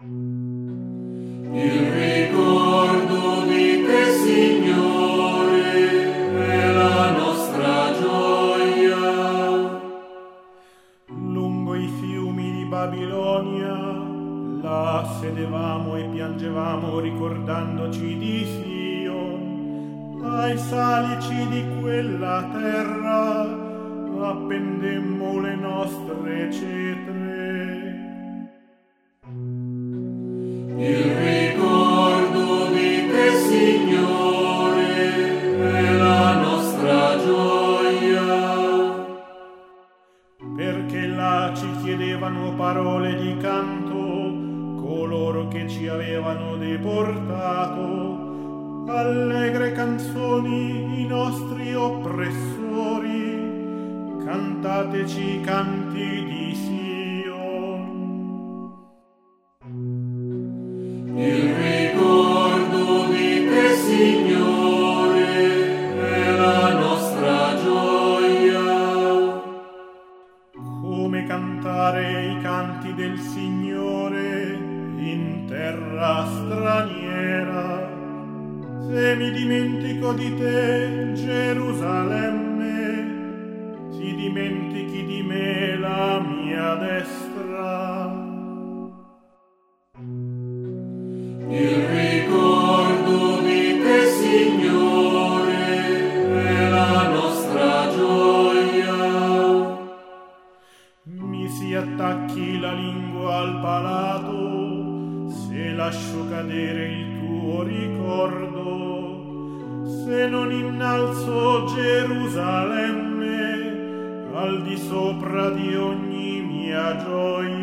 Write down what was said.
Il ricordo di te, Signore, è la nostra gioia. Lungo i fiumi di Babilonia, là sedevamo e piangevamo ricordandoci di Sion. Ai salici di quella terra appendemmo le nostre cetre. Il ricordo di te, Signore, è la nostra gioia. Perché là ci chiedevano parole di canto coloro che ci avevano deportato, allegre canzoni i nostri oppressori, cantateci canti di Sion. Il ricordo di te, Signore, è la nostra gioia. Come cantare i canti del Signore in terra straniera, se mi dimentico di te, Gerusalemme, si dimentichi di me la mia destra. Il ricordo di te, Signore, è la nostra gioia. Mi si attacchi la lingua al palato se lascio cadere il tuo ricordo, se non innalzo Gerusalemme al di sopra di ogni mia gioia.